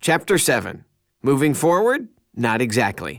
Chapter 7. Moving forward? Not exactly.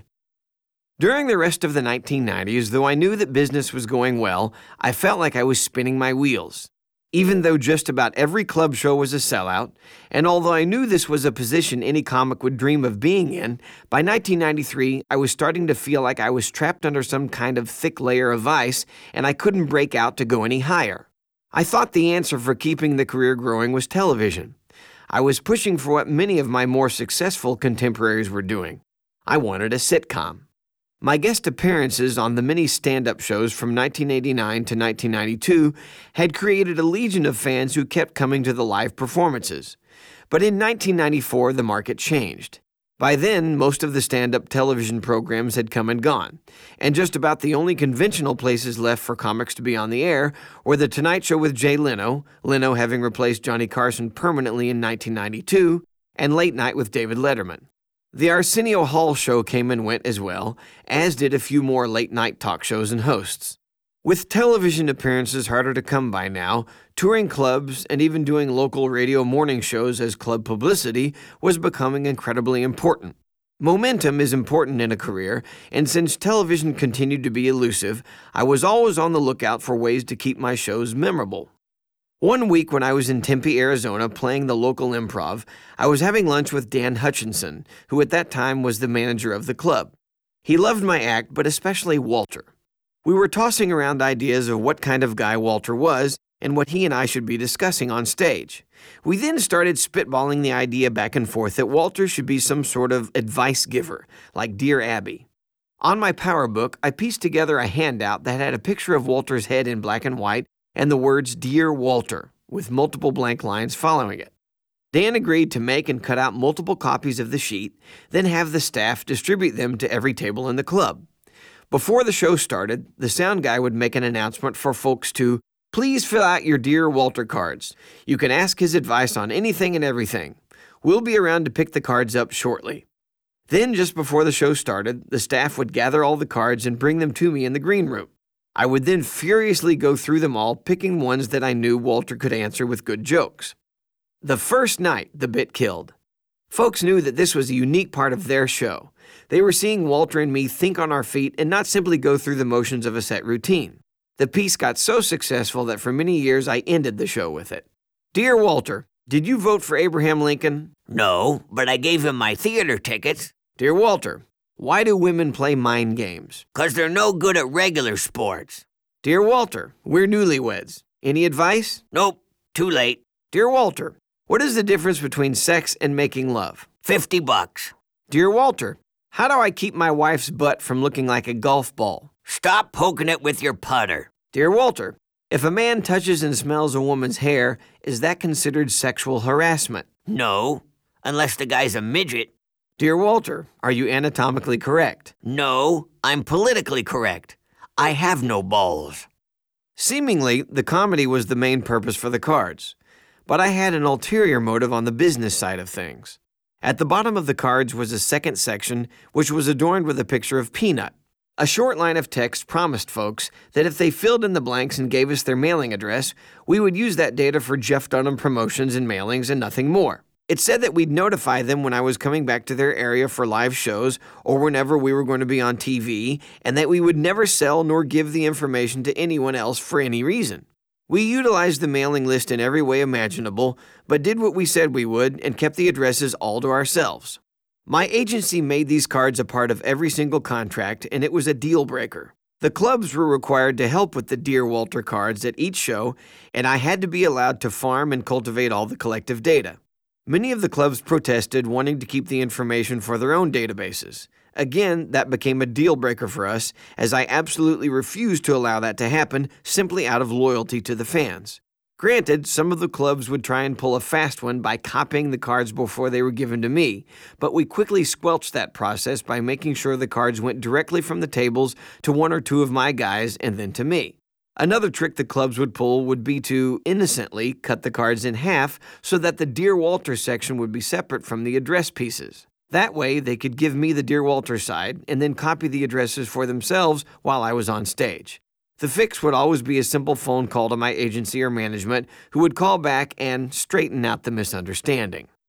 During the rest of the 1990s, though I knew that business was going well, I felt like I was spinning my wheels. Even though just about every club show was a sellout, and although I knew this was a position any comic would dream of being in, by 1993 I was starting to feel like I was trapped under some kind of thick layer of ice and I couldn't break out to go any higher. I thought the answer for keeping the career growing was television. I was pushing for what many of my more successful contemporaries were doing. I wanted a sitcom. My guest appearances on the many stand-up shows from 1989 to 1992 had created a legion of fans who kept coming to the live performances. But in 1994, the market changed. By then, most of the stand-up television programs had come and gone, and just about the only conventional places left for comics to be on the air were The Tonight Show with Jay Leno, Leno having replaced Johnny Carson permanently in 1992, and Late Night with David Letterman. The Arsenio Hall show came and went as well, as did a few more late-night talk shows and hosts. With television appearances harder to come by now, touring clubs and even doing local radio morning shows as club publicity was becoming incredibly important. Momentum is important in a career, and since television continued to be elusive, I was always on the lookout for ways to keep my shows memorable. One week when I was in Tempe, Arizona, playing the local improv, I was having lunch with Dan Hutchinson, who at that time was the manager of the club. He loved my act, but especially Walter. We were tossing around ideas of what kind of guy Walter was and what he and I should be discussing on stage. We then started spitballing the idea back and forth that Walter should be some sort of advice giver, like Dear Abby. On my power book, I pieced together a handout that had a picture of Walter's head in black and white and the words Dear Walter, with multiple blank lines following it. Dan agreed to make and cut out multiple copies of the sheet, then have the staff distribute them to every table in the club. Before the show started, the sound guy would make an announcement for folks to, please fill out your Dear Walter cards. You can ask his advice on anything and everything. We'll be around to pick the cards up shortly. Then, just before the show started, the staff would gather all the cards and bring them to me in the green room. I would then furiously go through them all, picking ones that I knew Walter could answer with good jokes. The first night, the bit killed. Folks knew that this was a unique part of their show. They were seeing Walter and me think on our feet and not simply go through the motions of a set routine. The piece got so successful that for many years I ended the show with it. Dear Walter, did you vote for Abraham Lincoln? No, but I gave him my theater tickets. Dear Walter, why do women play mind games? 'Cause they're no good at regular sports. Dear Walter, we're newlyweds. Any advice? Nope, too late. Dear Walter, what is the difference between sex and making love? $50. Dear Walter, how do I keep my wife's butt from looking like a golf ball? Stop poking it with your putter. Dear Walter, if a man touches and smells a woman's hair, is that considered sexual harassment? No, unless the guy's a midget. Dear Walter, are you anatomically correct? No, I'm politically correct. I have no balls. Seemingly, the comedy was the main purpose for the cards, but I had an ulterior motive on the business side of things. At the bottom of the cards was a second section, which was adorned with a picture of Peanut. A short line of text promised folks that if they filled in the blanks and gave us their mailing address, we would use that data for Jeff Dunham promotions and mailings and nothing more. It said that we'd notify them when I was coming back to their area for live shows or whenever we were going to be on TV, and that we would never sell nor give the information to anyone else for any reason. We utilized the mailing list in every way imaginable, but did what we said we would and kept the addresses all to ourselves. My agency made these cards a part of every single contract, and it was a deal breaker. The clubs were required to help with the Dear Walter cards at each show, and I had to be allowed to farm and cultivate all the collective data. Many of the clubs protested, wanting to keep the information for their own databases. Again, that became a deal breaker for us, as I absolutely refused to allow that to happen simply out of loyalty to the fans. Granted, some of the clubs would try and pull a fast one by copying the cards before they were given to me, but we quickly squelched that process by making sure the cards went directly from the tables to one or two of my guys and then to me. Another trick the clubs would pull would be to innocently cut the cards in half so that the Dear Walter section would be separate from the address pieces. That way, they could give me the Dear Walter side and then copy the addresses for themselves while I was on stage. The fix would always be a simple phone call to my agency or management, who would call back and straighten out the misunderstanding.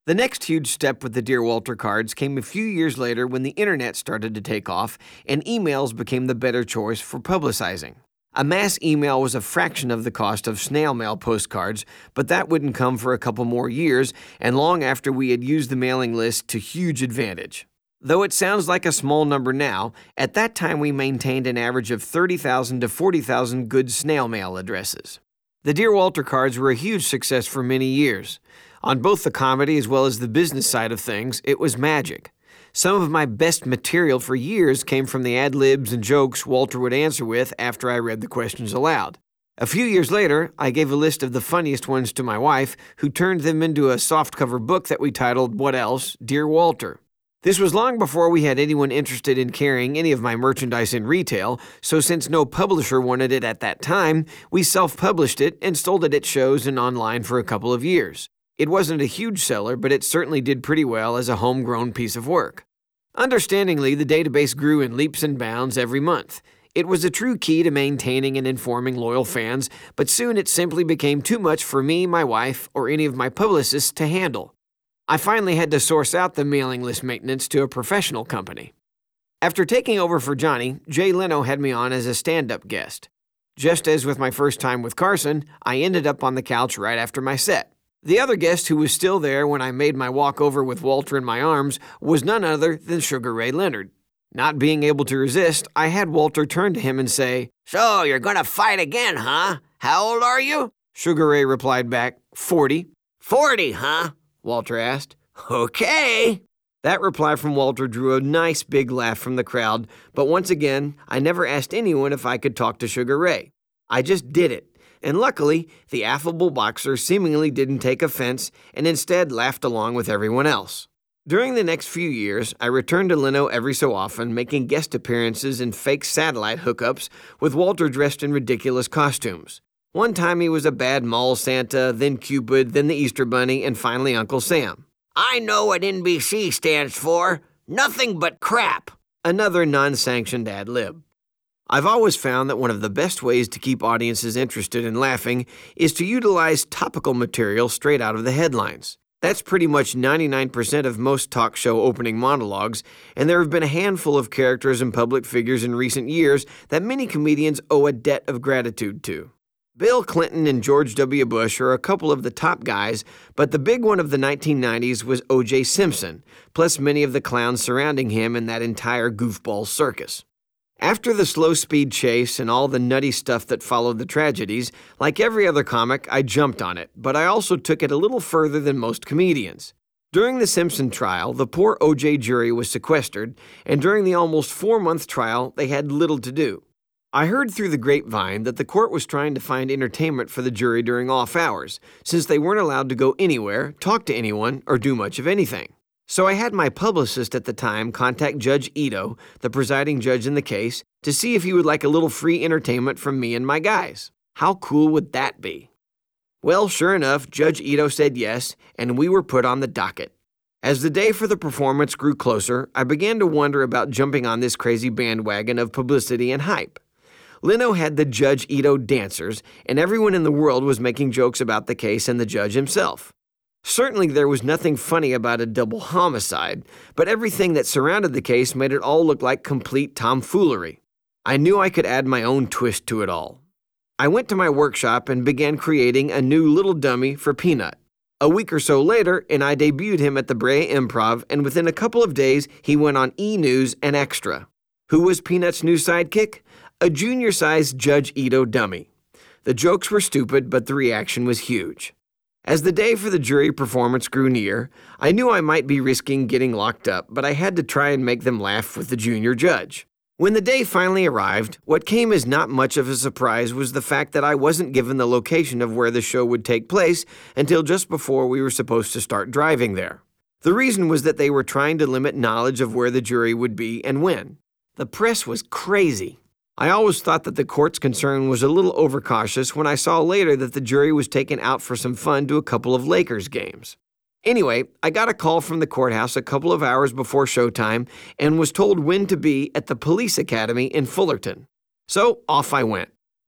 The next huge step with the Dear Walter cards came a few years later when the internet started to take off and emails became the better choice for publicizing. A mass email was a fraction of the cost of snail mail postcards, but that wouldn't come for a couple more years and long after we had used the mailing list to huge advantage. Though it sounds like a small number now, at that time we maintained an average of 30,000 to 40,000 good snail mail addresses. The Dear Walter cards were a huge success for many years. On both the comedy as well as the business side of things, it was magic. Some of my best material for years came from the ad-libs and jokes Walter would answer with after I read the questions aloud. A few years later, I gave a list of the funniest ones to my wife, who turned them into a softcover book that we titled, What Else? Dear Walter. This was long before we had anyone interested in carrying any of my merchandise in retail, so since no publisher wanted it at that time, we self-published it and sold it at shows and online for a couple of years. It wasn't a huge seller, but it certainly did pretty well as a homegrown piece of work. Understandingly, the database grew in leaps and bounds every month. It was a true key to maintaining and informing loyal fans, but soon it simply became too much for me, my wife, or any of my publicists to handle. I finally had to source out the mailing list maintenance to a professional company. After taking over for Johnny, Jay Leno had me on as a stand-up guest. Just as with my first time with Carson, I ended up on the couch right after my set. The other guest who was still there when I made my walkover with Walter in my arms was none other than Sugar Ray Leonard. Not being able to resist, I had Walter turn to him and say, So, you're gonna fight again, huh? How old are you? Sugar Ray replied back, 40. 40, huh? Walter asked. Okay. That reply from Walter drew a nice big laugh from the crowd, but once again, I never asked anyone if I could talk to Sugar Ray. I just did it. And luckily, the affable boxer seemingly didn't take offense and instead laughed along with everyone else. During the next few years, I returned to Leno every so often, making guest appearances in fake satellite hookups with Walter dressed in ridiculous costumes. One time he was a bad mall Santa, then Cupid, then the Easter Bunny, and finally Uncle Sam. I know what NBC stands for. Nothing but crap. Another non-sanctioned ad-lib. I've always found that one of the best ways to keep audiences interested in laughing is to utilize topical material straight out of the headlines. That's pretty much 99% of most talk show opening monologues, and there have been a handful of characters and public figures in recent years that many comedians owe a debt of gratitude to. Bill Clinton and George W. Bush are a couple of the top guys, but the big one of the 1990s was O.J. Simpson, plus many of the clowns surrounding him and that entire goofball circus. After the slow-speed chase and all the nutty stuff that followed the tragedies, like every other comic, I jumped on it, but I also took it a little further than most comedians. During the Simpson trial, the poor O.J. jury was sequestered, and during the almost 4-month trial, they had little to do. I heard through the grapevine that the court was trying to find entertainment for the jury during off hours, since they weren't allowed to go anywhere, talk to anyone, or do much of anything. So I had my publicist at the time contact Judge Ito, the presiding judge in the case, to see if he would like a little free entertainment from me and my guys. How cool would that be? Well, sure enough, Judge Ito said yes, and we were put on the docket. As the day for the performance grew closer, I began to wonder about jumping on this crazy bandwagon of publicity and hype. Leno had the Judge Ito dancers, and everyone in the world was making jokes about the case and the judge himself. Certainly there was nothing funny about a double homicide, but everything that surrounded the case made it all look like complete tomfoolery. I knew I could add my own twist to it all. I went to my workshop and began creating a new little dummy for Peanut. A week or so later, and I debuted him at the Brea Improv, and within a couple of days, he went on E! News and Extra. Who was Peanut's new sidekick? A junior-sized Judge Ito dummy. The jokes were stupid, but the reaction was huge. As the day for the jury performance grew near, I knew I might be risking getting locked up, but I had to try and make them laugh with the junior judge. When the day finally arrived, what came as not much of a surprise was the fact that I wasn't given the location of where the show would take place until just before we were supposed to start driving there. The reason was that they were trying to limit knowledge of where the jury would be and when. The press was crazy. I always thought that the court's concern was a little overcautious when I saw later that the jury was taken out for some fun to a couple of Lakers games. Anyway, I got a call from the courthouse a couple of hours before showtime and was told when to be at the police academy in Fullerton. So off I went.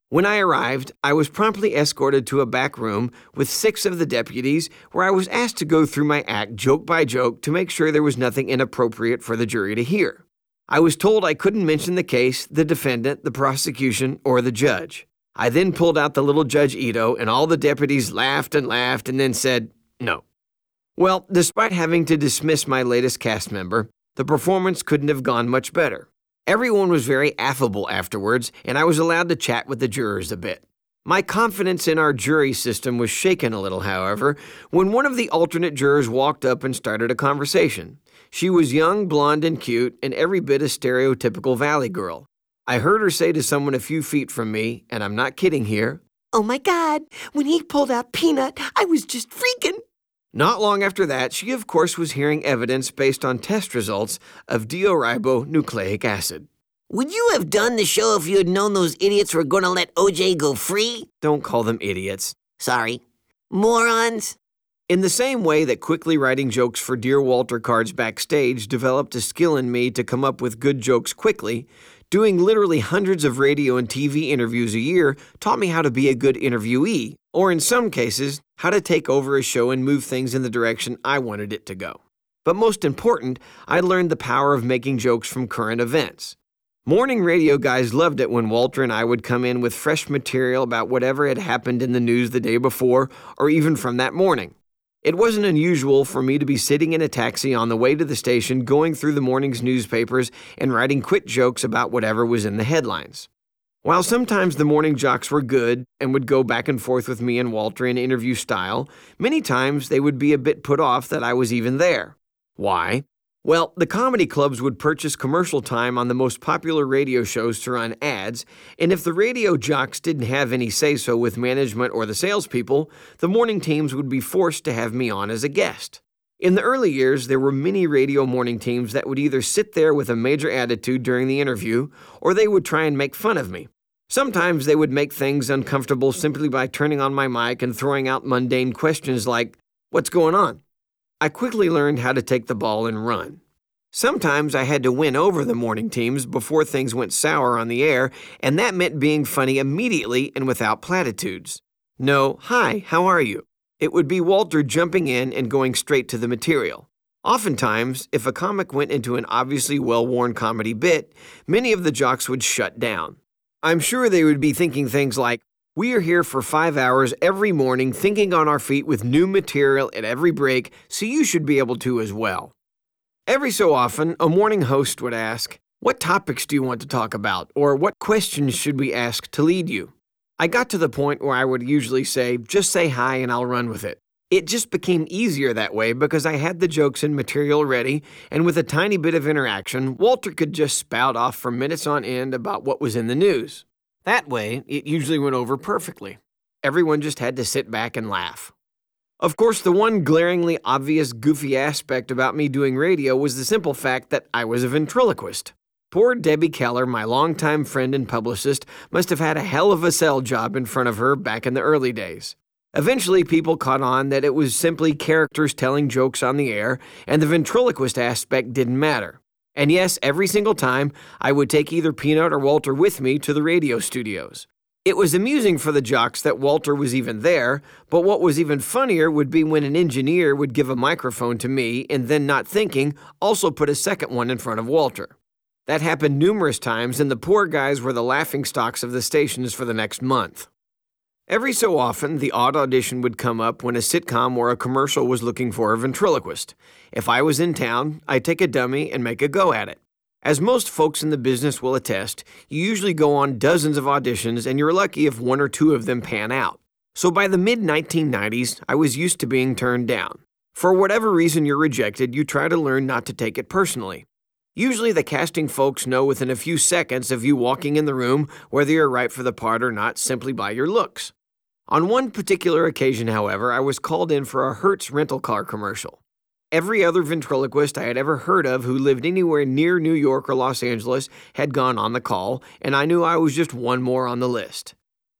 When I arrived, I was promptly escorted to a back room with 6 of the deputies where I was asked to go through my act joke by joke to make sure there was nothing inappropriate for the jury to hear. I was told I couldn't mention the case, the defendant, the prosecution, or the judge. I then pulled out the little Judge Ito, and all the deputies laughed and then said, no. Well, despite having to dismiss my latest cast member, the performance couldn't have gone much better. Everyone was very affable afterwards, and I was allowed to chat with the jurors a bit. My confidence in our jury system was shaken a little, however, when one of the alternate jurors walked up and started a conversation. She was young, blonde, and cute, and every bit a stereotypical Valley girl. I heard her say to someone a few feet from me, and I'm not kidding here, "Oh my God, when he pulled out Peanut, I was just freaking." Not long after that, she of course was hearing evidence based on test results of deoxyribonucleic acid. Would you have done the show if you had known those idiots were going to let OJ go free? Don't call them idiots. Sorry. Morons? In the same way that quickly writing jokes for Dear Walter cards backstage developed a skill in me to come up with good jokes quickly, doing literally hundreds of radio and TV interviews a year taught me how to be a good interviewee, or in some cases, how to take over a show and move things in the direction I wanted it to go. But most important, I learned the power of making jokes from current events. Morning radio guys loved it when Walter and I would come in with fresh material about whatever had happened in the news the day before, or even from that morning. It wasn't unusual for me to be sitting in a taxi on the way to the station going through the morning's newspapers and writing quick jokes about whatever was in the headlines. While sometimes the morning jocks were good and would go back and forth with me and Walter in interview style, many times they would be a bit put off that I was even there. Why? Well, the comedy clubs would purchase commercial time on the most popular radio shows to run ads, and if the radio jocks didn't have any say-so with management or the salespeople, the morning teams would be forced to have me on as a guest. In the early years, there were many radio morning teams that would either sit there with a major attitude during the interview, or they would try and make fun of me. Sometimes they would make things uncomfortable simply by turning on my mic and throwing out mundane questions like, "What's going on?" I quickly learned how to take the ball and run. Sometimes I had to win over the morning teams before things went sour on the air, and that meant being funny immediately and without platitudes. No, "Hi, how are you?" It would be Walter jumping in and going straight to the material. Oftentimes, if a comic went into an obviously well-worn comedy bit, many of the jocks would shut down. I'm sure they would be thinking things like, "We are here for 5 hours every morning thinking on our feet with new material at every break, so you should be able to as well." Every so often, a morning host would ask, "What topics do you want to talk about?" or "What questions should we ask to lead you?" I got to the point where I would usually say, "Just say hi and I'll run with it." It just became easier that way because I had the jokes and material ready, and with a tiny bit of interaction, Walter could just spout off for minutes on end about what was in the news. That way, it usually went over perfectly. Everyone just had to sit back and laugh. Of course, the one glaringly obvious goofy aspect about me doing radio was the simple fact that I was a ventriloquist. Poor Debbie Keller, my longtime friend and publicist, must have had a hell of a sell job in front of her back in the early days. Eventually, people caught on that it was simply characters telling jokes on the air, and the ventriloquist aspect didn't matter. And yes, every single time, I would take either Peanut or Walter with me to the radio studios. It was amusing for the jocks that Walter was even there, but what was even funnier would be when an engineer would give a microphone to me and then, not thinking, also put a second one in front of Walter. That happened numerous times, and the poor guys were the laughingstocks of the stations for the next month. Every so often, the odd audition would come up when a sitcom or a commercial was looking for a ventriloquist. If I was in town, I'd take a dummy and make a go at it. As most folks in the business will attest, you usually go on dozens of auditions and you're lucky if 1 or 2 of them pan out. So by the mid-1990s, I was used to being turned down. For whatever reason you're rejected, you try to learn not to take it personally. Usually the casting folks know within a few seconds of you walking in the room whether you're right for the part or not simply by your looks. On one particular occasion, however, I was called in for a Hertz rental car commercial. Every other ventriloquist I had ever heard of who lived anywhere near New York or Los Angeles had gone on the call, and I knew I was just one more on the list.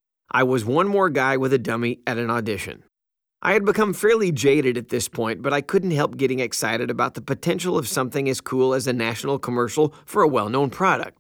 I was one more guy with a dummy at an audition. I had become fairly jaded at this point, but I couldn't help getting excited about the potential of something as cool as a national commercial for a well-known product.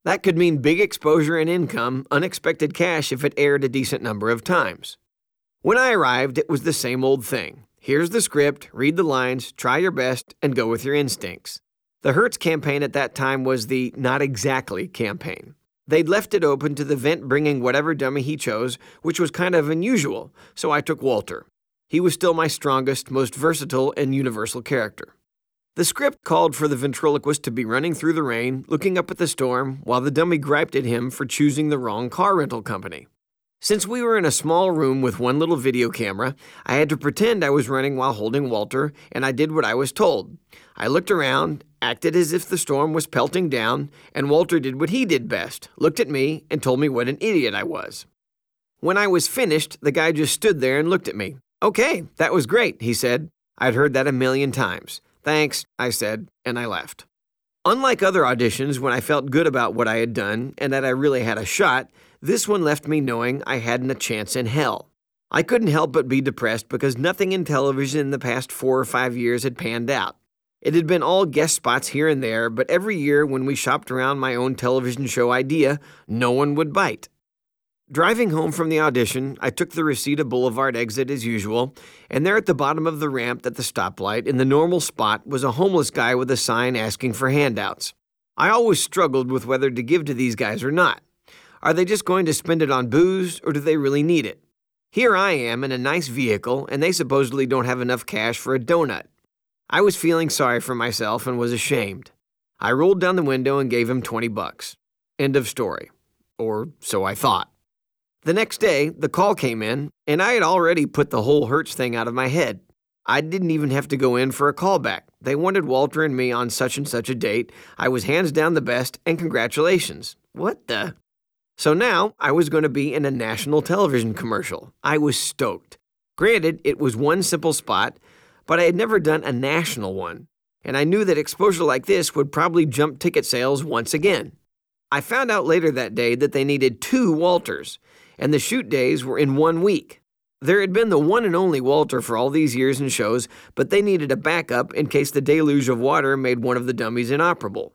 That could mean big exposure and income, unexpected cash if it aired a decent number of times. When I arrived, it was the same old thing. Here's the script, read the lines, try your best, and go with your instincts. The Hertz campaign at that time was the not exactly campaign. They'd left it open to the vent bringing whatever dummy he chose, which was kind of unusual, so I took Walter. He was still my strongest, most versatile, and universal character. The script called for the ventriloquist to be running through the rain, looking up at the storm, while the dummy griped at him for choosing the wrong car rental company. Since we were in a small room with one little video camera, I had to pretend I was running while holding Walter, and I did what I was told. I looked around, acted as if the storm was pelting down, and Walter did what he did best, looked at me, and told me what an idiot I was. When I was finished, the guy just stood there and looked at me. "Okay, that was great," he said. I'd heard that a million times. "Thanks," I said, and I left. Unlike other auditions when I felt good about what I had done and that I really had a shot, this one left me knowing I hadn't a chance in hell. I couldn't help but be depressed because nothing in television in the past 4 or 5 years had panned out. It had been all guest spots here and there, but every year when we shopped around my own television show idea, no one would bite. Driving home from the audition, I took the Reseda Boulevard exit as usual, and there at the bottom of the ramp at the stoplight in the normal spot was a homeless guy with a sign asking for handouts. I always struggled with whether to give to these guys or not. Are they just going to spend it on booze, or do they really need it? Here I am in a nice vehicle, and they supposedly don't have enough cash for a donut. I was feeling sorry for myself and was ashamed. I rolled down the window and gave him $20. End of story. Or so I thought. The next day, the call came in, and I had already put the whole Hertz thing out of my head. I didn't even have to go in for a callback. They wanted Walter and me on such and such a date. I was hands down the best, and congratulations. What the? So now, I was going to be in a national television commercial. I was stoked. Granted, it was one simple spot, but I had never done a national one, and I knew that exposure like this would probably jump ticket sales once again. I found out later that day that they needed 2 Walters, and the shoot days were in 1 week. There had been the one and only Walter for all these years in shows, but they needed a backup in case the deluge of water made one of the dummies inoperable.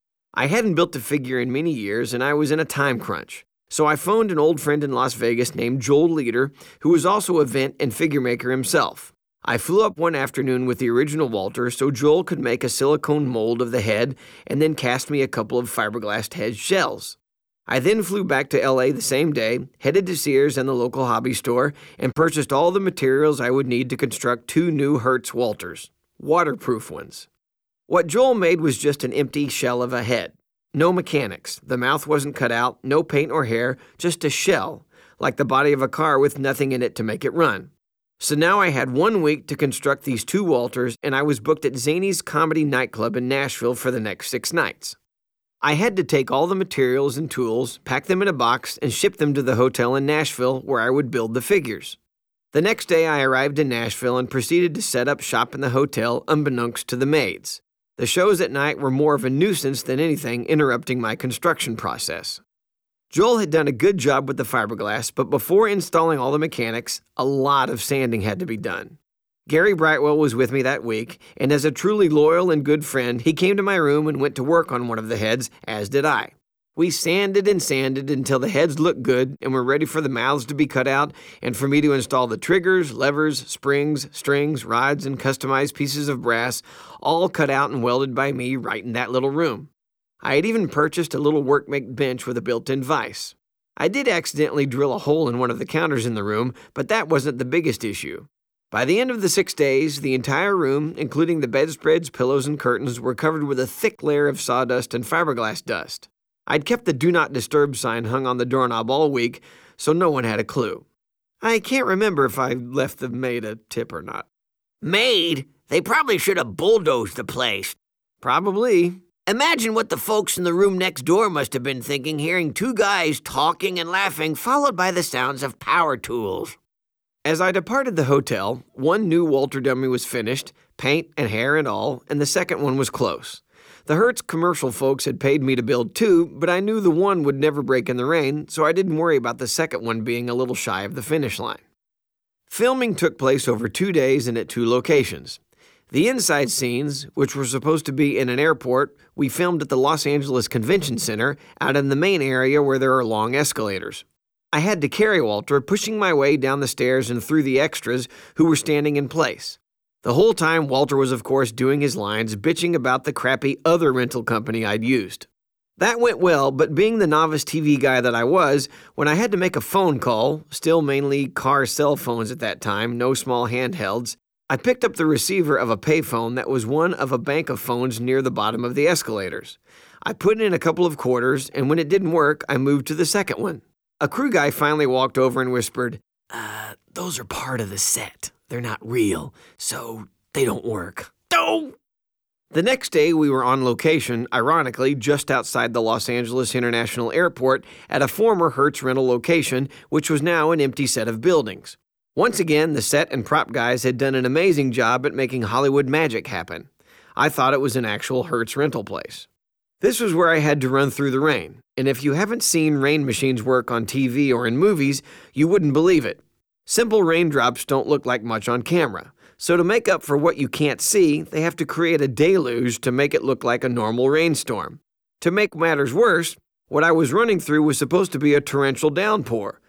I hadn't built a figure in many years, and I was in a time crunch. So I phoned an old friend in Las Vegas named Joel Leader, who was also a vent and figure maker himself. I flew up one afternoon with the original Walter so Joel could make a silicone mold of the head and then cast me a couple of fiberglass head shells. I then flew back to LA the same day, headed to Sears and the local hobby store, and purchased all the materials I would need to construct 2 new Hertz Walters, waterproof ones. What Joel made was just an empty shell of a head. No mechanics, the mouth wasn't cut out, no paint or hair, just a shell, like the body of a car with nothing in it to make it run. So now I had 1 week to construct these 2 Walters, and I was booked at Zany's Comedy Nightclub in Nashville for the next 6 nights. I had to take all the materials and tools, pack them in a box, and ship them to the hotel in Nashville where I would build the figures. The next day I arrived in Nashville and proceeded to set up shop in the hotel unbeknownst to the maids. The shows at night were more of a nuisance than anything interrupting my construction process. Joel had done a good job with the fiberglass, but before installing all the mechanics, a lot of sanding had to be done. Gary Brightwell was with me that week, and as a truly loyal and good friend, he came to my room and went to work on one of the heads, as did I. We sanded and sanded until the heads looked good and were ready for the mouths to be cut out and for me to install the triggers, levers, springs, strings, rods, and customized pieces of brass, all cut out and welded by me right in that little room. I had even purchased a little workmate bench with a built-in vise. I did accidentally drill a hole in one of the counters in the room, but that wasn't the biggest issue. By the end of the 6 days, the entire room, including the bedspreads, pillows, and curtains, were covered with a thick layer of sawdust and fiberglass dust. I'd kept the Do Not Disturb sign hung on the doorknob all week, so no one had a clue. I can't remember if I left the maid a tip or not. Maid? They probably should have bulldozed the place. Probably. Imagine what the folks in the room next door must have been thinking, hearing 2 guys talking and laughing, followed by the sounds of power tools. As I departed the hotel, 1 new Walter dummy was finished, paint and hair and all, and the second one was close. The Hertz commercial folks had paid me to build 2, but I knew the one would never break in the rain, so I didn't worry about the second one being a little shy of the finish line. Filming took place over 2 days and at 2 locations. The inside scenes, which were supposed to be in an airport, we filmed at the Los Angeles Convention Center out in the main area where there are long escalators. I had to carry Walter, pushing my way down the stairs and through the extras who were standing in place. The whole time, Walter was, of course, doing his lines, bitching about the crappy other rental company I'd used. That went well, but being the novice TV guy that I was, when I had to make a phone call, still mainly car cell phones at that time, no small handhelds, I picked up the receiver of a payphone that was one of a bank of phones near the bottom of the escalators. I put in a couple of quarters, and when it didn't work, I moved to the second one. A crew guy finally walked over and whispered, those are part of the set. They're not real, so they don't work. Oh! The next day, we were on location, ironically, just outside the Los Angeles International Airport at a former Hertz rental location, which was now an empty set of buildings. Once again, the set and prop guys had done an amazing job at making Hollywood magic happen. I thought it was an actual Hertz rental place. This was where I had to run through the rain, and if you haven't seen rain machines work on TV or in movies, you wouldn't believe it. Simple raindrops don't look like much on camera, so to make up for what you can't see, they have to create a deluge to make it look like a normal rainstorm. To make matters worse, what I was running through was supposed to be a torrential downpour,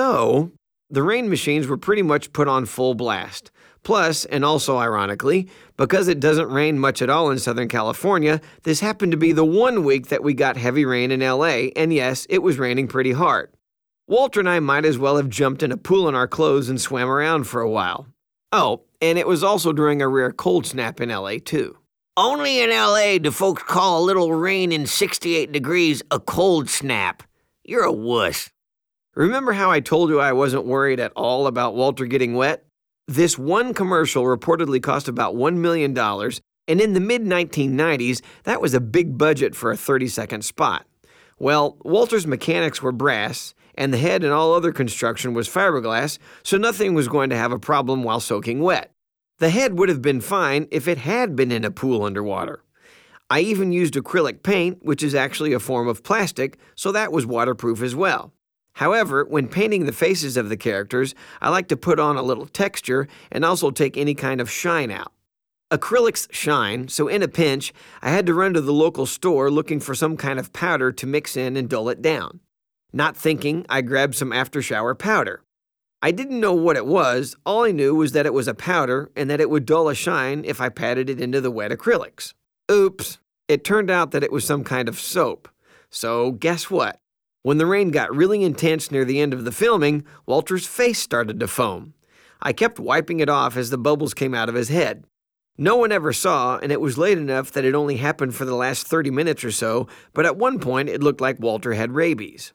so the rain machines were pretty much put on full blast. Plus, and also ironically, because it doesn't rain much at all in Southern California, this happened to be the one week that we got heavy rain in LA, and yes, it was raining pretty hard. Walter and I might as well have jumped in a pool in our clothes and swam around for a while. Oh, and it was also during a rare cold snap in LA, too. Only in LA do folks call a little rain in 68 degrees a cold snap. You're a wuss. Remember how I told you I wasn't worried at all about Walter getting wet? This one commercial reportedly cost about $1 million, and in the mid-1990s, that was a big budget for a 30-second spot. Well, Walter's mechanics were brass, and the head and all other construction was fiberglass, so nothing was going to have a problem while soaking wet. The head would have been fine if it had been in a pool underwater. I even used acrylic paint, which is actually a form of plastic, so that was waterproof as well. However, when painting the faces of the characters, I like to put on a little texture and also take any kind of shine out. Acrylics shine, so in a pinch, I had to run to the local store looking for some kind of powder to mix in and dull it down. Not thinking, I grabbed some after-shower powder. I didn't know what it was, all I knew was that it was a powder and that it would dull a shine if I patted it into the wet acrylics. Oops, it turned out that it was some kind of soap. So guess what? When the rain got really intense near the end of the filming, Walter's face started to foam. I kept wiping it off as the bubbles came out of his head. No one ever saw, and it was late enough that it only happened for the last 30 minutes or so, but at one point it looked like Walter had rabies.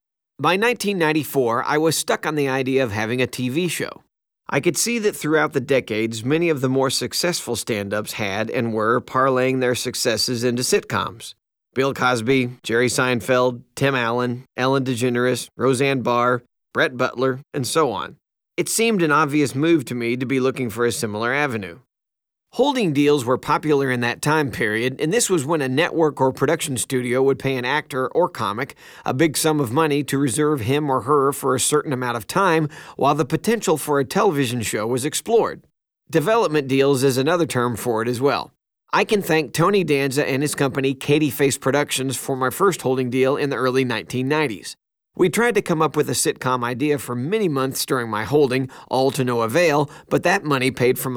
By 1994, I was stuck on the idea of having a TV show. I could see that throughout the decades, many of the more successful stand-ups had and were parlaying their successes into sitcoms. Bill Cosby, Jerry Seinfeld, Tim Allen, Ellen DeGeneres, Roseanne Barr, Brett Butler, and so on. It seemed an obvious move to me to be looking for a similar avenue. Holding deals were popular in that time period, and this was when a network or production studio would pay an actor or comic a big sum of money to reserve him or her for a certain amount of time while the potential for a television show was explored. Development deals is another term for it as well. I can thank Tony Danza and his company Katie Face Productions for my first holding deal in the early 1990s. We tried to come up with a sitcom idea for many months during my holding, all to no avail, but that money paid for my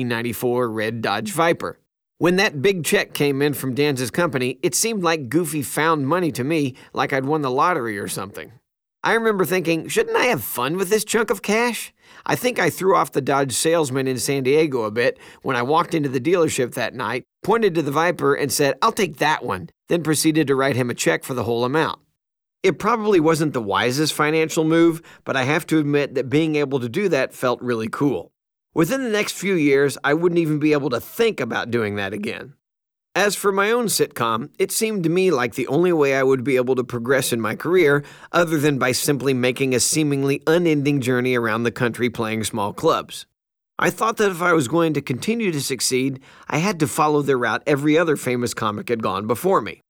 1994 red Dodge Viper. When that big check came in from Danza's company, it seemed like goofy found money to me, like I'd won the lottery or something. I remember thinking, shouldn't I have fun with this chunk of cash? I think I threw off the Dodge salesman in San Diego a bit when I walked into the dealership that night, pointed to the Viper and said, "I'll take that one," then proceeded to write him a check for the whole amount. It probably wasn't the wisest financial move, but I have to admit that being able to do that felt really cool. Within the next few years, I wouldn't even be able to think about doing that again. As for my own sitcom, it seemed to me like the only way I would be able to progress in my career, other than by simply making a seemingly unending journey around the country playing small clubs. I thought that if I was going to continue to succeed, I had to follow the route every other famous comic had gone before me.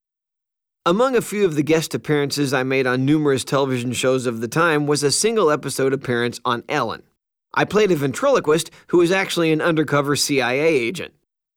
Among a few of the guest appearances I made on numerous television shows of the time was a single episode appearance on Ellen. I played a ventriloquist who was actually an undercover CIA agent.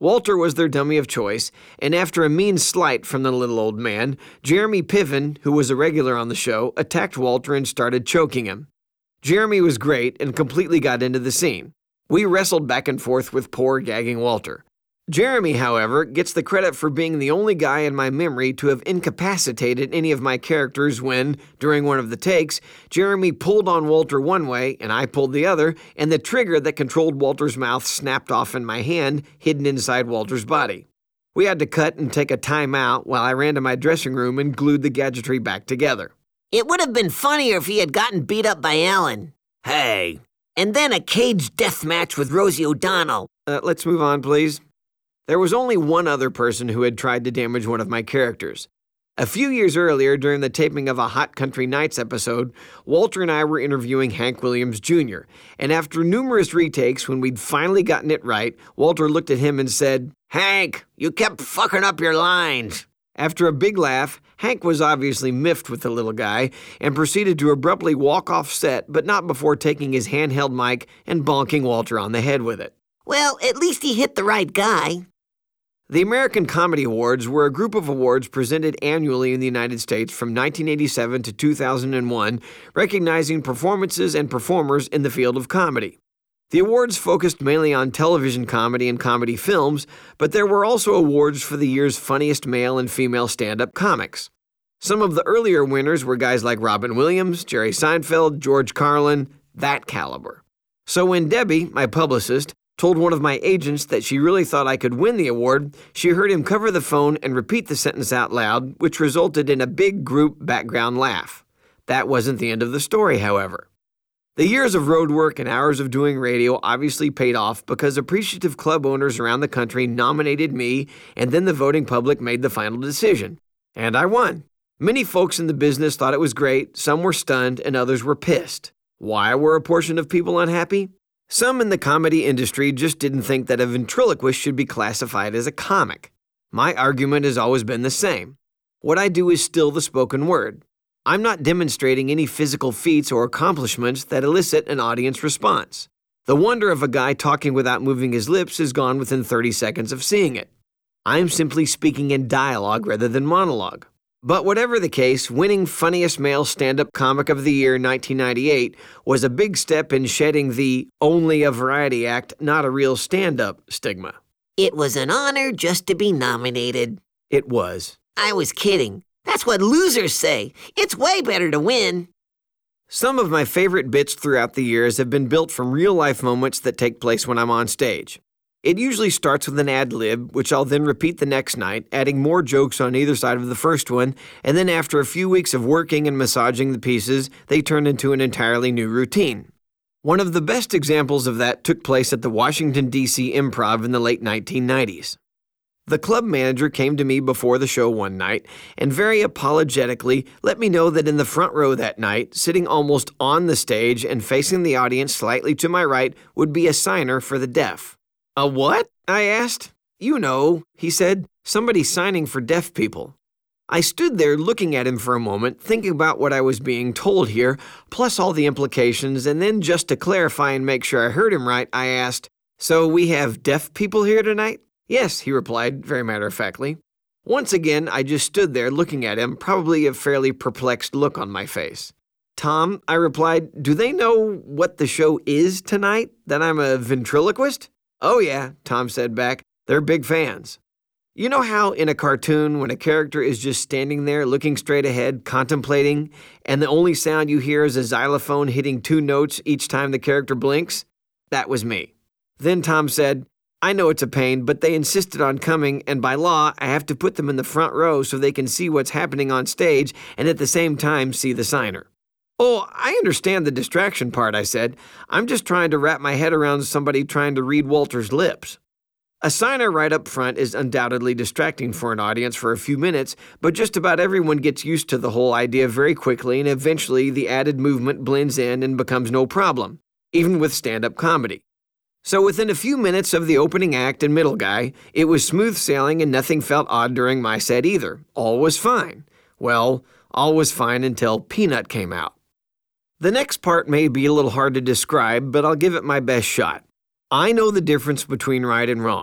Walter was their dummy of choice, and after a mean slight from the little old man, Jeremy Piven, who was a regular on the show, attacked Walter and started choking him. Jeremy was great and completely got into the scene. We wrestled back and forth with poor gagging Walter. Jeremy, however, gets the credit for being the only guy in my memory to have incapacitated any of my characters when, during one of the takes, Jeremy pulled on Walter one way and I pulled the other, and the trigger that controlled Walter's mouth snapped off in my hand, hidden inside Walter's body. We had to cut and take a time out while I ran to my dressing room and glued the gadgetry back together. It would have been funnier if he had gotten beat up by Alan. Hey. And then a cage death match with Rosie O'Donnell. Let's move on, please. There was only one other person who had tried to damage one of my characters. A few years earlier, during the taping of a Hot Country Nights episode, Walter and I were interviewing Hank Williams Jr., and after numerous retakes, when we'd finally gotten it right, Walter looked at him and said, "Hank, you kept fucking up your lines." After a big laugh, Hank was obviously miffed with the little guy and proceeded to abruptly walk off set, but not before taking his handheld mic and bonking Walter on the head with it. Well, at least he hit the right guy. The American Comedy Awards were a group of awards presented annually in the United States from 1987 to 2001, recognizing performances and performers in the field of comedy. The awards focused mainly on television comedy and comedy films, but there were also awards for the year's funniest male and female stand-up comics. Some of the earlier winners were guys like Robin Williams, Jerry Seinfeld, George Carlin, that caliber. So when Debbie, my publicist, told one of my agents that she really thought I could win the award, she heard him cover the phone and repeat the sentence out loud, which resulted in a big group background laugh. That wasn't the end of the story, however. The years of road work and hours of doing radio obviously paid off because appreciative club owners around the country nominated me, and then the voting public made the final decision. And I won. Many folks in the business thought it was great, some were stunned, and others were pissed. Why were a portion of people unhappy? Some in the comedy industry just didn't think that a ventriloquist should be classified as a comic. My argument has always been the same. What I do is still the spoken word. I'm not demonstrating any physical feats or accomplishments that elicit an audience response. The wonder of a guy talking without moving his lips is gone within 30 seconds of seeing it. I'm simply speaking in dialogue rather than monologue. But whatever the case, winning Funniest Male Stand-Up Comic of the Year 1998 was a big step in shedding the only a variety act, not a real stand-up stigma. It was an honor just to be nominated. It was. I was kidding. That's what losers say. It's way better to win. Some of my favorite bits throughout the years have been built from real-life moments that take place when I'm on stage. It usually starts with an ad-lib, which I'll then repeat the next night, adding more jokes on either side of the first one, and then after a few weeks of working and massaging the pieces, they turn into an entirely new routine. One of the best examples of that took place at the Washington, D.C. Improv in the late 1990s. The club manager came to me before the show one night and very apologetically let me know that in the front row that night, sitting almost on the stage and facing the audience slightly to my right, would be a signer for the deaf. "A what?" I asked. "You know," he said, "somebody signing for deaf people." I stood there looking at him for a moment, thinking about what I was being told here, plus all the implications, and then just to clarify and make sure I heard him right, I asked, "So we have deaf people here tonight?" "Yes," he replied, very matter-of-factly. Once again, I just stood there looking at him, probably a fairly perplexed look on my face. "Tom," I replied, "do they know what the show is tonight? That I'm a ventriloquist?" "Oh yeah," Tom said back, "they're big fans." You know how in a cartoon when a character is just standing there looking straight ahead, contemplating, and the only sound you hear is a xylophone hitting 2 notes each time the character blinks? That was me. Then Tom said, "I know it's a pain, but they insisted on coming, and by law, I have to put them in the front row so they can see what's happening on stage and at the same time see the signer." "Oh, I understand the distraction part," I said. "I'm just trying to wrap my head around somebody trying to read Walter's lips." A signer right up front is undoubtedly distracting for an audience for a few minutes, but just about everyone gets used to the whole idea very quickly, and eventually the added movement blends in and becomes no problem, even with stand-up comedy. So within a few minutes of the opening act and middle guy, it was smooth sailing and nothing felt odd during my set either. All was fine. Well, all was fine until Peanut came out. The next part may be a little hard to describe, but I'll give it my best shot. I know the difference between right and wrong.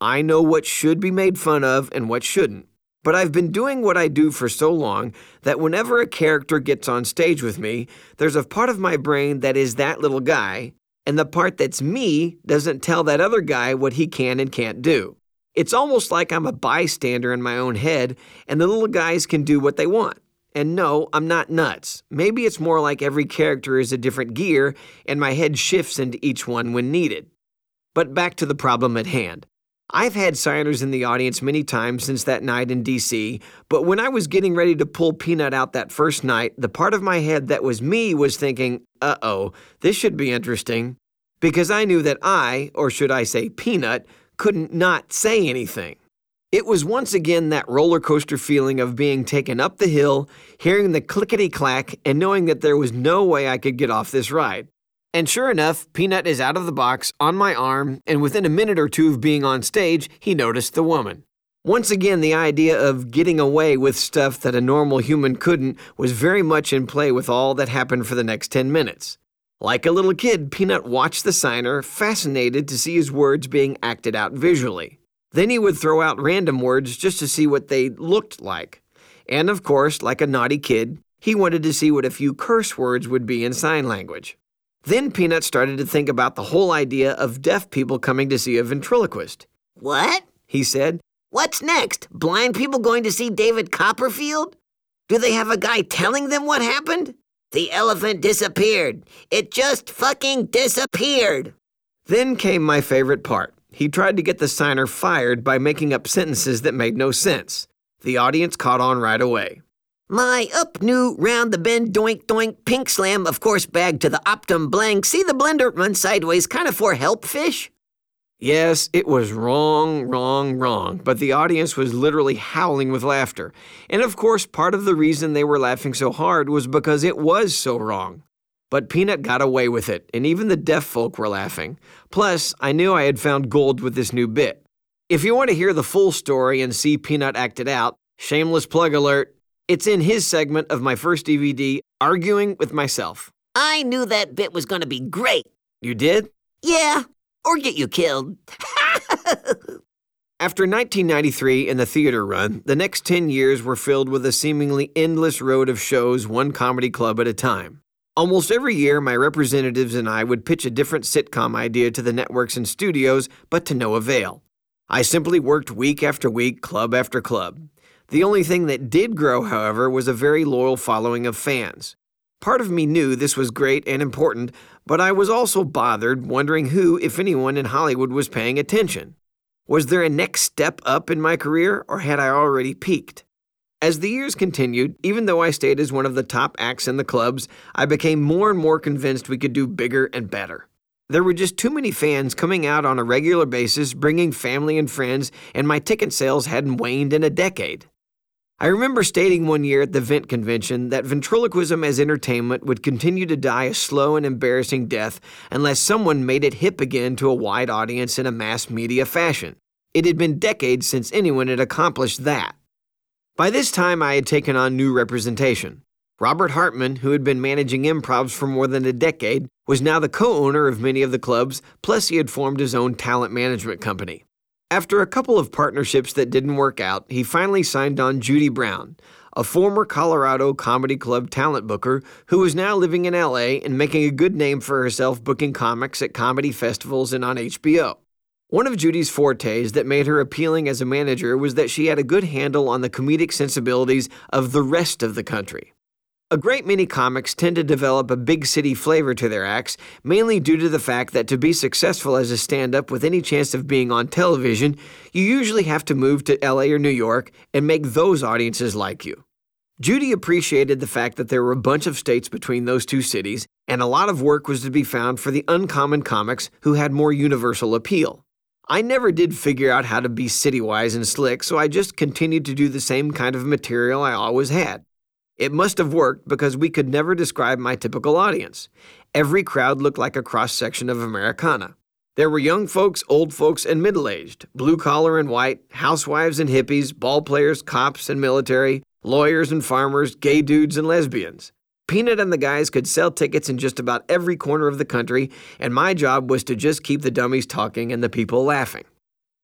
I know what should be made fun of and what shouldn't. But I've been doing what I do for so long that whenever a character gets on stage with me, there's a part of my brain that is that little guy, and the part that's me doesn't tell that other guy what he can and can't do. It's almost like I'm a bystander in my own head, and the little guys can do what they want. And no, I'm not nuts. Maybe it's more like every character is a different gear, and my head shifts into each one when needed. But back to the problem at hand. I've had signers in the audience many times since that night in D.C., but when I was getting ready to pull Peanut out that first night, the part of my head that was me was thinking, uh-oh, this should be interesting, because I knew that I, or should I say Peanut, couldn't not say anything. It was once again that roller coaster feeling of being taken up the hill, hearing the clickety-clack, and knowing that there was no way I could get off this ride. And sure enough, Peanut is out of the box, on my arm, and within a minute or two of being on stage, he noticed the woman. Once again, the idea of getting away with stuff that a normal human couldn't was very much in play with all that happened for the next 10 minutes. Like a little kid, Peanut watched the signer, fascinated to see his words being acted out visually. Then he would throw out random words just to see what they looked like. And of course, like a naughty kid, he wanted to see what a few curse words would be in sign language. Then Peanut started to think about the whole idea of deaf people coming to see a ventriloquist. What? He said, What's next? Blind people going to see David Copperfield? Do they have a guy telling them what happened? The elephant disappeared. It just fucking disappeared. Then came my favorite part. He tried to get the signer fired by making up sentences that made no sense. The audience caught on right away. My up new round the bend doink doink pink slam of course bag to the optum blank. See the blender run sideways kind of for help fish? Yes, it was wrong, but the audience was literally howling with laughter. And of course, part of the reason they were laughing so hard was because it was so wrong. But Peanut got away with it, and even the deaf folk were laughing. Plus, I knew I had found gold with this new bit. If you want to hear the full story and see Peanut act it out, shameless plug alert, it's in his segment of my first DVD, Arguing with Myself. I knew that bit was going to be great. You did? Yeah, or get you killed. After 1993 and the theater run, the next 10 years were filled with a seemingly endless road of shows, one comedy club at a time. Almost every year, my representatives and I would pitch a different sitcom idea to the networks and studios, but to no avail. I simply worked week after week, club after club. The only thing that did grow, however, was a very loyal following of fans. Part of me knew this was great and important, but I was also bothered, wondering who, if anyone, in Hollywood was paying attention. Was there a next step up in my career, or had I already peaked? As the years continued, even though I stayed as one of the top acts in the clubs, I became more and more convinced we could do bigger and better. There were just too many fans coming out on a regular basis, bringing family and friends, and my ticket sales hadn't waned in a decade. I remember stating one year at the Vent convention that ventriloquism as entertainment would continue to die a slow and embarrassing death unless someone made it hip again to a wide audience in a mass media fashion. It had been decades since anyone had accomplished that. By this time, I had taken on new representation. Robert Hartman, who had been managing improvs for more than a decade, was now the co-owner of many of the clubs, plus he had formed his own talent management company. After a couple of partnerships that didn't work out, he finally signed on Judy Brown, a former Colorado Comedy Club talent booker who was now living in LA and making a good name for herself booking comics at comedy festivals and on HBO. One of Judy's fortes that made her appealing as a manager was that she had a good handle on the comedic sensibilities of the rest of the country. A great many comics tend to develop a big city flavor to their acts, mainly due to the fact that to be successful as a stand-up with any chance of being on television, you usually have to move to LA or New York and make those audiences like you. Judy appreciated the fact that there were a bunch of states between those two cities, and a lot of work was to be found for the uncommon comics who had more universal appeal. I never did figure out how to be city-wise and slick, so I just continued to do the same kind of material I always had. It must have worked because we could never describe my typical audience. Every crowd looked like a cross-section of Americana. There were young folks, old folks, and middle-aged, blue-collar and white, housewives and hippies, ball players, cops and military, lawyers and farmers, gay dudes and lesbians. Peanut and the guys could sell tickets in just about every corner of the country, and my job was to just keep the dummies talking and the people laughing.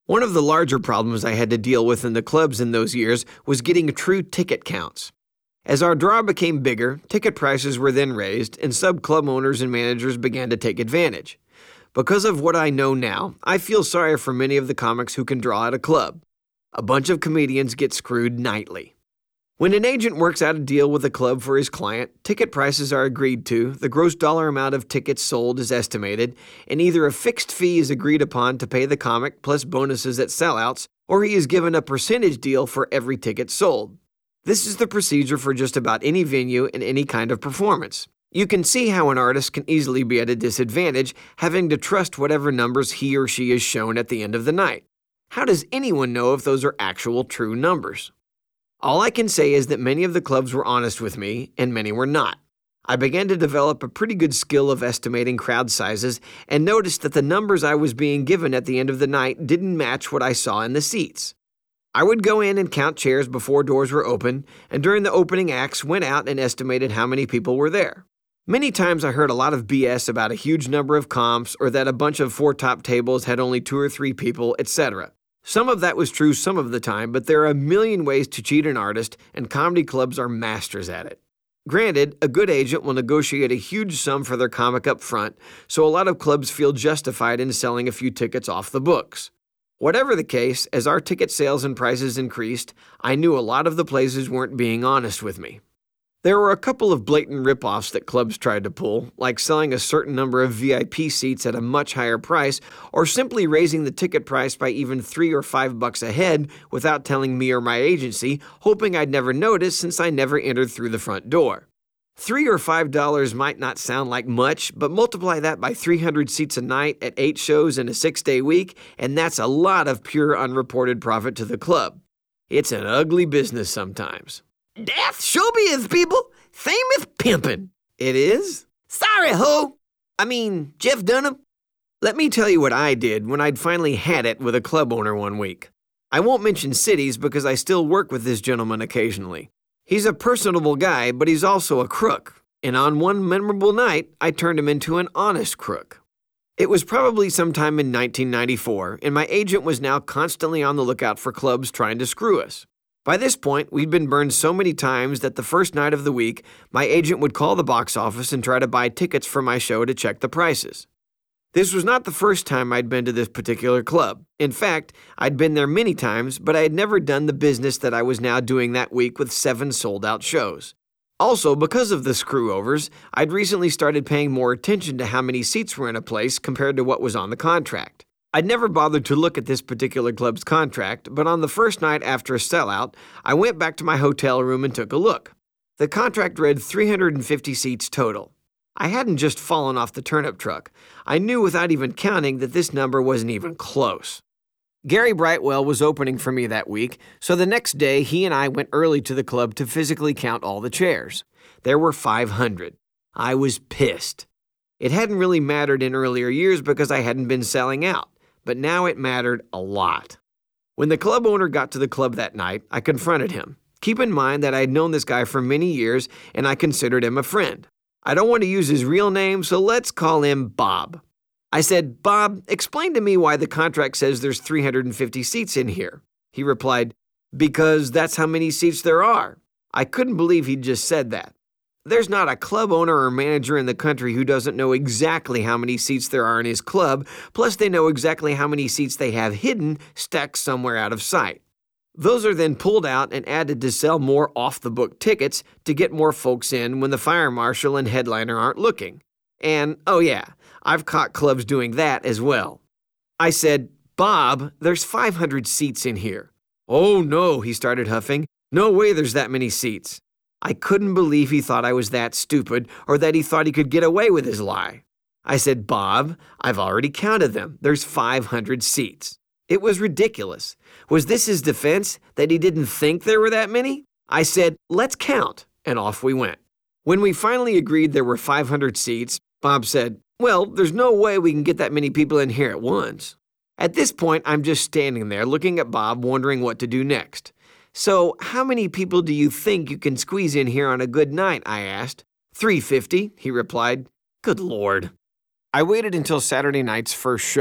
One of the larger problems I had to deal with in the clubs in those years was getting true ticket counts. As our draw became bigger, ticket prices were then raised, and sub-club owners and managers began to take advantage. Because of what I know now, I feel sorry for many of the comics who can draw at a club. A bunch of comedians get screwed nightly. When an agent works out a deal with a club for his client, ticket prices are agreed to, the gross dollar amount of tickets sold is estimated, and either a fixed fee is agreed upon to pay the comic plus bonuses at sellouts, or he is given a percentage deal for every ticket sold. This is the procedure for just about any venue and any kind of performance. You can see how an artist can easily be at a disadvantage having to trust whatever numbers he or she is shown at the end of the night. How does anyone know if those are actual true numbers? All I can say is that many of the clubs were honest with me, and many were not. I began to develop a pretty good skill of estimating crowd sizes and noticed that the numbers I was being given at the end of the night didn't match what I saw in the seats. I would go in and count chairs before doors were open, and during the opening acts went out and estimated how many people were there. Many times I heard a lot of BS about a huge number of comps or that a bunch of four-top tables had only 2 or 3 people, etc. Some of that was true some of the time, but there are a million ways to cheat an artist, and comedy clubs are masters at it. Granted, a good agent will negotiate a huge sum for their comic up front, so a lot of clubs feel justified in selling a few tickets off the books. Whatever the case, as our ticket sales and prices increased, I knew a lot of the places weren't being honest with me. There were a couple of blatant ripoffs that clubs tried to pull, like selling a certain number of VIP seats at a much higher price, or simply raising the ticket price by even $3 or $5 a head without telling me or my agency, hoping I'd never notice since I never entered through the front door. $3 or $5 might not sound like much, but multiply that by 300 seats a night at 8 shows in a 6-day week, and that's a lot of pure unreported profit to the club. It's an ugly business sometimes. That's showbiz, people. Same as pimping. It is? Sorry, ho. I mean, Jeff Dunham. Let me tell you what I did when I'd finally had it with a club owner one week. I won't mention cities because I still work with this gentleman occasionally. He's a personable guy, but he's also a crook. And on one memorable night, I turned him into an honest crook. It was probably sometime in 1994, and my agent was now constantly on the lookout for clubs trying to screw us. By this point, we'd been burned so many times that the first night of the week, my agent would call the box office and try to buy tickets for my show to check the prices. This was not the first time I'd been to this particular club. In fact, I'd been there many times, but I had never done the business that I was now doing that week with 7 sold-out shows. Also, because of the screw-overs, I'd recently started paying more attention to how many seats were in a place compared to what was on the contract. I'd never bothered to look at this particular club's contract, but on the first night after a sellout, I went back to my hotel room and took a look. The contract read 350 seats total. I hadn't just fallen off the turnip truck. I knew without even counting that this number wasn't even close. Gary Brightwell was opening for me that week, so the next day he and I went early to the club to physically count all the chairs. There were 500. I was pissed. It hadn't really mattered in earlier years because I hadn't been selling out. But now it mattered a lot. When the club owner got to the club that night, I confronted him. Keep in mind that I had known this guy for many years, and I considered him a friend. I don't want to use his real name, so let's call him Bob. I said, "Bob, explain to me why the contract says there's 350 seats in here." He replied, "Because that's how many seats there are." I couldn't believe he'd just said that. There's not a club owner or manager in the country who doesn't know exactly how many seats there are in his club, plus they know exactly how many seats they have hidden, stacked somewhere out of sight. Those are then pulled out and added to sell more off-the-book tickets to get more folks in when the fire marshal and headliner aren't looking. And, oh yeah, I've caught clubs doing that as well. I said, "Bob, there's 500 seats in here." "Oh no," he started huffing. "No way there's that many seats." I couldn't believe he thought I was that stupid or that he thought he could get away with his lie. I said, "Bob, I've already counted them. There's 500 seats." It was ridiculous. Was this his defense, that he didn't think there were that many? I said, "Let's count," and off we went. When we finally agreed there were 500 seats, Bob said, "Well, there's no way we can get that many people in here at once." At this point, I'm just standing there looking at Bob, wondering what to do next. "So, how many people do you think you can squeeze in here on a good night?" I asked. 350, he replied. Good Lord. I waited until Saturday night's first show.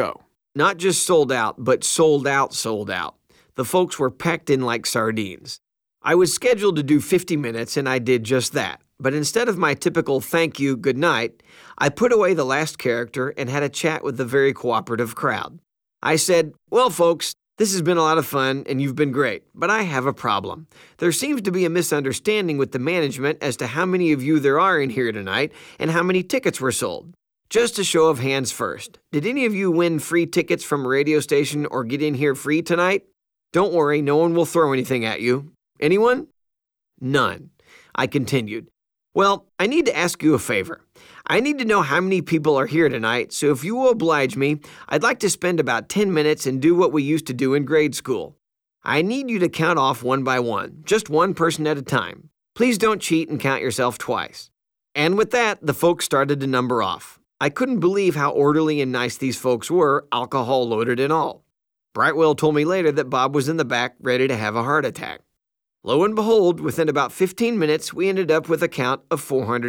Not just sold out, but sold out, sold out. The folks were packed in like sardines. I was scheduled to do 50 minutes, and I did just that. But instead of my typical thank you, good night, I put away the last character and had a chat with the very cooperative crowd. I said, well, folks, this has been a lot of fun, and you've been great, but I have a problem. There seems to be a misunderstanding with the management as to how many of you there are in here tonight and how many tickets were sold. Just a show of hands first. Did any of you win free tickets from a radio station or get in here free tonight? Don't worry, no one will throw anything at you. Anyone? None. I continued. Well, I need to ask you a favor. I need to know how many people are here tonight, so if you will oblige me, I'd like to spend about 10 minutes and do what we used to do in grade school. I need you to count off one by one, just one person at a time. Please don't cheat and count yourself twice. And with that, the folks started to number off. I couldn't believe how orderly and nice these folks were, alcohol loaded and all. Brightwell told me later that Bob was in the back ready to have a heart attack. Lo and behold, within about 15 minutes, we ended up with a count of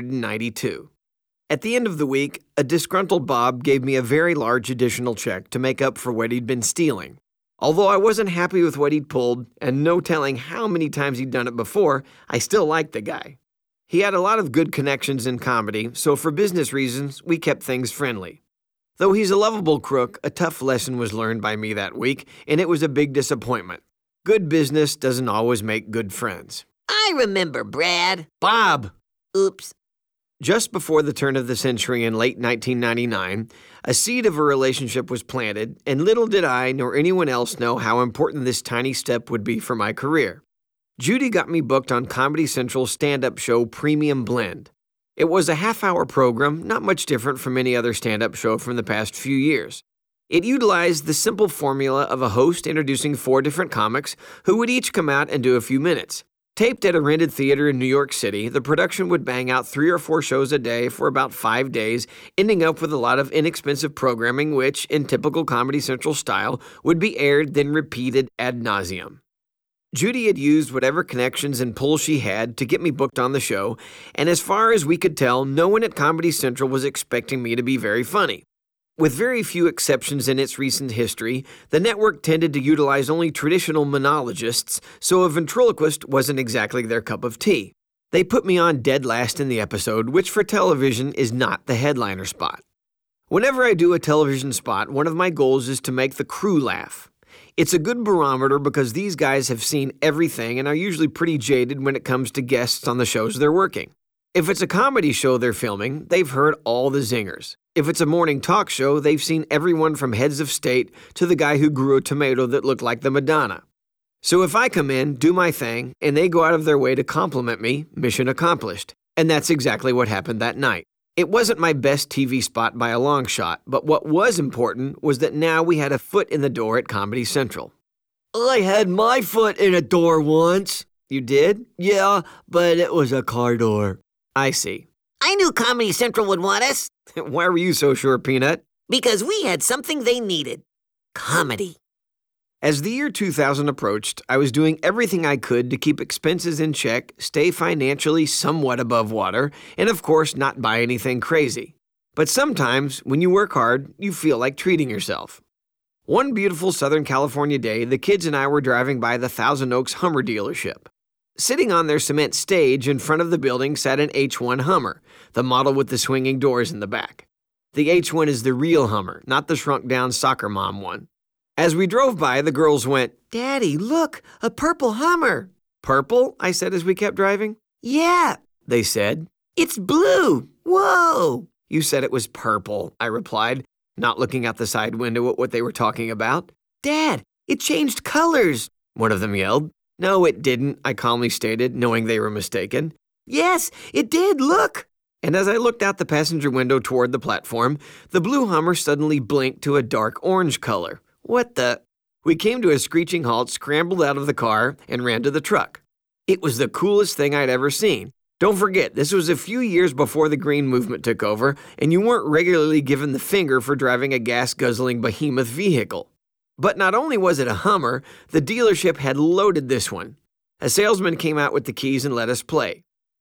492. At the end of the week, a disgruntled Bob gave me a very large additional check to make up for what he'd been stealing. Although I wasn't happy with what he'd pulled, and no telling how many times he'd done it before, I still liked the guy. He had a lot of good connections in comedy, so for business reasons, we kept things friendly. Though he's a lovable crook, a tough lesson was learned by me that week, and it was a big disappointment. Good business doesn't always make good friends. I remember, Brad. Bob! Oops. Just before the turn of the century in late 1999, a seed of a relationship was planted, and little did I nor anyone else know how important this tiny step would be for my career. Judy got me booked on Comedy Central's stand-up show Premium Blend. It was a half-hour program, not much different from any other stand-up show from the past few years. It utilized the simple formula of a host introducing 4 different comics who would each come out and do a few minutes. Taped at a rented theater in New York City, the production would bang out 3 or 4 shows a day for about 5 days, ending up with a lot of inexpensive programming which, in typical Comedy Central style, would be aired then repeated ad nauseum. Judy had used whatever connections and pull she had to get me booked on the show, and as far as we could tell, no one at Comedy Central was expecting me to be very funny. With very few exceptions in its recent history, the network tended to utilize only traditional monologists, so a ventriloquist wasn't exactly their cup of tea. They put me on dead last in the episode, which for television is not the headliner spot. Whenever I do a television spot, one of my goals is to make the crew laugh. It's a good barometer because these guys have seen everything and are usually pretty jaded when it comes to guests on the shows they're working. If it's a comedy show they're filming, they've heard all the zingers. If it's a morning talk show, they've seen everyone from heads of state to the guy who grew a tomato that looked like the Madonna. So if I come in, do my thing, and they go out of their way to compliment me, mission accomplished. And that's exactly what happened that night. It wasn't my best TV spot by a long shot, but what was important was that now we had a foot in the door at Comedy Central. I had my foot in a door once. You did? Yeah, but it was a car door. I see. I knew Comedy Central would want us. Why were you so sure, Peanut? Because we had something they needed. Comedy. As the year 2000 approached, I was doing everything I could to keep expenses in check, stay financially somewhat above water, and of course not buy anything crazy. But sometimes, when you work hard, you feel like treating yourself. One beautiful Southern California day, the kids and I were driving by the Thousand Oaks Hummer dealership. Sitting on their cement stage in front of the building sat an H1 Hummer, the model with the swinging doors in the back. The H1 is the real Hummer, not the shrunk-down soccer mom one. As we drove by, the girls went, Daddy, look, a purple Hummer. "Purple?" I said as we kept driving. Yeah, They said. it's blue. Whoa. "You said it was purple," I replied, not looking out the side window at what they were talking about. Dad, it changed colors. One of them yelled. "No, it didn't," I calmly stated, knowing they were mistaken. Yes, it did, look. And as I looked out the passenger window toward the platform, the blue Hummer suddenly blinked to a dark orange color. What the? We came to a screeching halt, scrambled out of the car, and ran to the truck. It was the coolest thing I'd ever seen. Don't forget, this was a few years before the green movement took over, and you weren't regularly given the finger for driving a gas-guzzling behemoth vehicle. But not only was it a Hummer, the dealership had loaded this one. A salesman came out with the keys and let us play.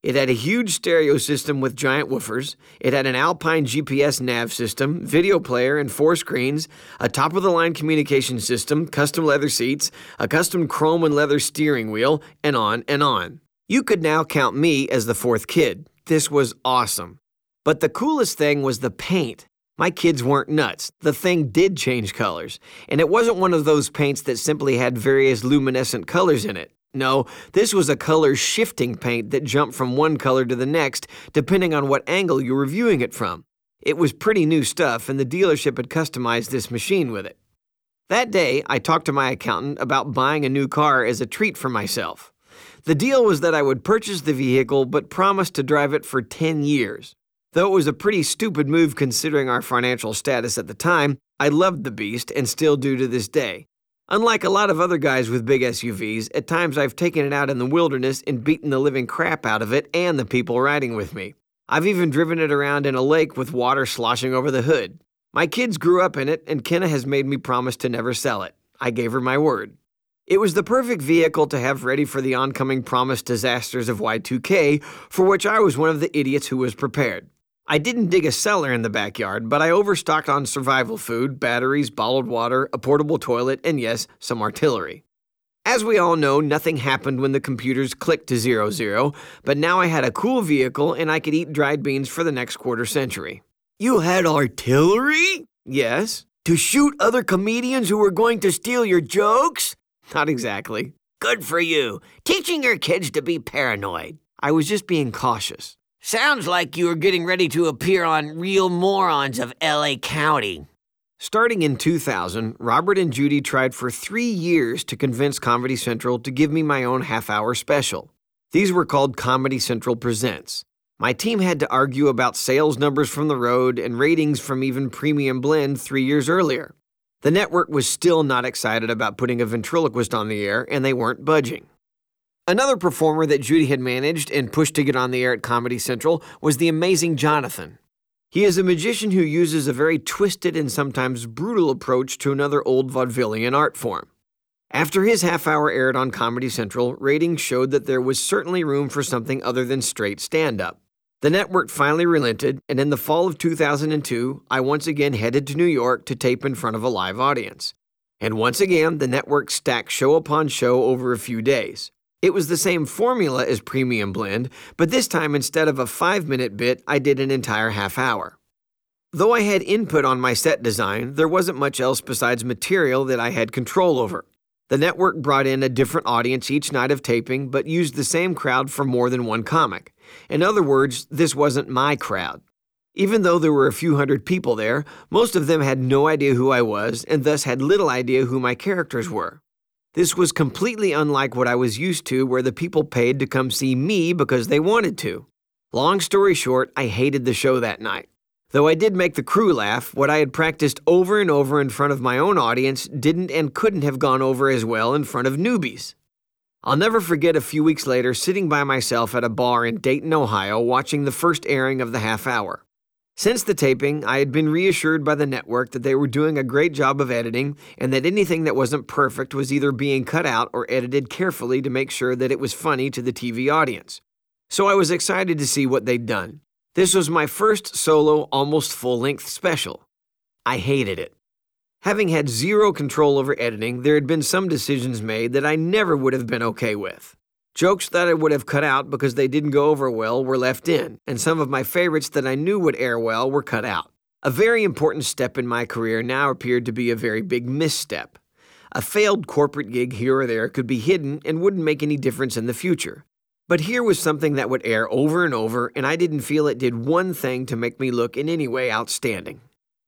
It had a huge stereo system with giant woofers. It had an Alpine GPS nav system, video player, and 4 screens, a top-of-the-line communication system, custom leather seats, a custom chrome and leather steering wheel, and on and on. You could now count me as the 4th kid. This was awesome. But the coolest thing was the paint. My kids weren't nuts. The thing did change colors. And it wasn't one of those paints that simply had various luminescent colors in it. No, this was a color-shifting paint that jumped from one color to the next, depending on what angle you were viewing it from. It was pretty new stuff, and the dealership had customized this machine with it. That day, I talked to my accountant about buying a new car as a treat for myself. The deal was that I would purchase the vehicle, but promised to drive it for 10 years. Though it was a pretty stupid move considering our financial status at the time, I loved the beast and still do to this day. Unlike a lot of other guys with big SUVs, at times I've taken it out in the wilderness and beaten the living crap out of it and the people riding with me. I've even driven it around in a lake with water sloshing over the hood. My kids grew up in it, and Kenna has made me promise to never sell it. I gave her my word. It was the perfect vehicle to have ready for the oncoming promised disasters of Y2K, for which I was one of the idiots who was prepared. I didn't dig a cellar in the backyard, but I overstocked on survival food, batteries, bottled water, a portable toilet, and yes, some artillery. As we all know, nothing happened when the computers clicked to 00, but now I had a cool vehicle and I could eat dried beans for the next quarter century. You had artillery? Yes? To shoot other comedians who were going to steal your jokes? Not exactly. Good for you. Teaching your kids to be paranoid. I was just being cautious. Sounds like you were getting ready to appear on Real Morons of LA County. Starting in 2000, Robert and Judy tried for 3 years to convince Comedy Central to give me my own half-hour special. These were called Comedy Central Presents. My team had to argue about sales numbers from The Road and ratings from even Premium Blend 3 years earlier. The network was still not excited about putting a ventriloquist on the air, and they weren't budging. Another performer that Judy had managed and pushed to get on the air at Comedy Central was the amazing Jonathan. He is a magician who uses a very twisted and sometimes brutal approach to another old vaudevillian art form. After his half-hour aired on Comedy Central, ratings showed that there was certainly room for something other than straight stand-up. The network finally relented, and in the fall of 2002, I once again headed to New York to tape in front of a live audience. And once again, the network stacked show upon show over a few days. It was the same formula as Premium Blend, but this time instead of a 5-minute bit, I did an entire half hour. Though I had input on my set design, there wasn't much else besides material that I had control over. The network brought in a different audience each night of taping, but used the same crowd for more than one comic. In other words, this wasn't my crowd. Even though there were a few hundred people there, most of them had no idea who I was, and thus had little idea who my characters were. This was completely unlike what I was used to, where the people paid to come see me because they wanted to. Long story short, I hated the show that night. Though I did make the crew laugh, what I had practiced over and over in front of my own audience didn't and couldn't have gone over as well in front of newbies. I'll never forget a few weeks later sitting by myself at a bar in Dayton, Ohio, watching the first airing of the half hour. Since the taping, I had been reassured by the network that they were doing a great job of editing and that anything that wasn't perfect was either being cut out or edited carefully to make sure that it was funny to the TV audience. So I was excited to see what they'd done. This was my first solo, almost full-length special. I hated it. Having had zero control over editing, there had been some decisions made that I never would have been okay with. Jokes that I would have cut out because they didn't go over well were left in, and some of my favorites that I knew would air well were cut out. A very important step in my career now appeared to be a very big misstep. A failed corporate gig here or there could be hidden and wouldn't make any difference in the future. But here was something that would air over and over, and I didn't feel it did one thing to make me look in any way outstanding.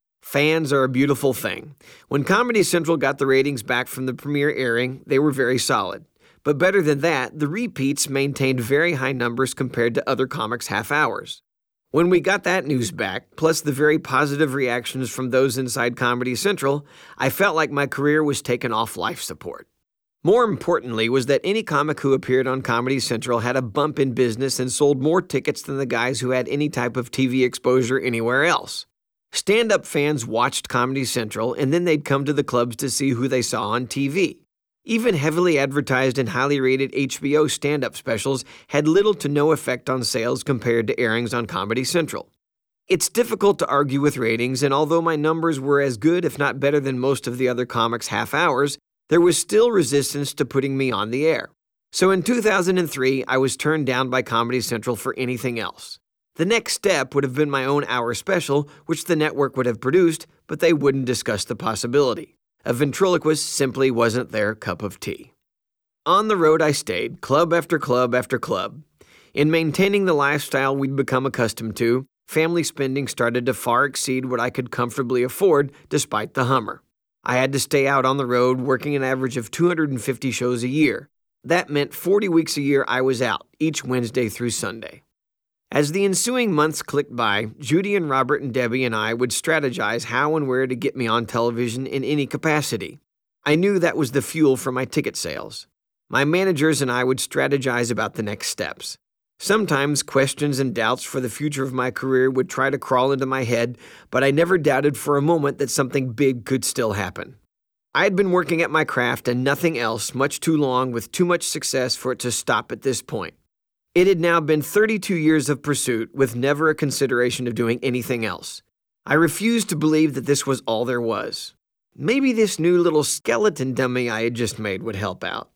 Fans are a beautiful thing. When Comedy Central got the ratings back from the premiere airing, they were very solid. But better than that, the repeats maintained very high numbers compared to other comics' half hours. When we got that news back, plus the very positive reactions from those inside Comedy Central, I felt like my career was taken off life support. More importantly was that any comic who appeared on Comedy Central had a bump in business and sold more tickets than the guys who had any type of TV exposure anywhere else. Stand-up fans watched Comedy Central, and then they'd come to the clubs to see who they saw on TV. Even heavily advertised and highly rated HBO stand-up specials had little to no effect on sales compared to airings on Comedy Central. It's difficult to argue with ratings, and although my numbers were as good if not better than most of the other comics' half hours, there was still resistance to putting me on the air. So in 2003, I was turned down by Comedy Central for anything else. The next step would have been my own hour special, which the network would have produced, but they wouldn't discuss the possibility. A ventriloquist simply wasn't their cup of tea. On the road I stayed, club after club after club. In maintaining the lifestyle we'd become accustomed to, family spending started to far exceed what I could comfortably afford despite the Hummer. I had to stay out on the road working an average of 250 shows a year. That meant 40 weeks a year I was out, each Wednesday through Sunday. As the ensuing months clicked by, Judy and Robert and Debbie and I would strategize how and where to get me on television in any capacity. I knew that was the fuel for my ticket sales. My managers and I would strategize about the next steps. Sometimes questions and doubts for the future of my career would try to crawl into my head, but I never doubted for a moment that something big could still happen. I had been working at my craft and nothing else much too long with too much success for it to stop at this point. It had now been 32 years of pursuit with never a consideration of doing anything else. I refused to believe that this was all there was. Maybe this new little skeleton dummy I had just made would help out.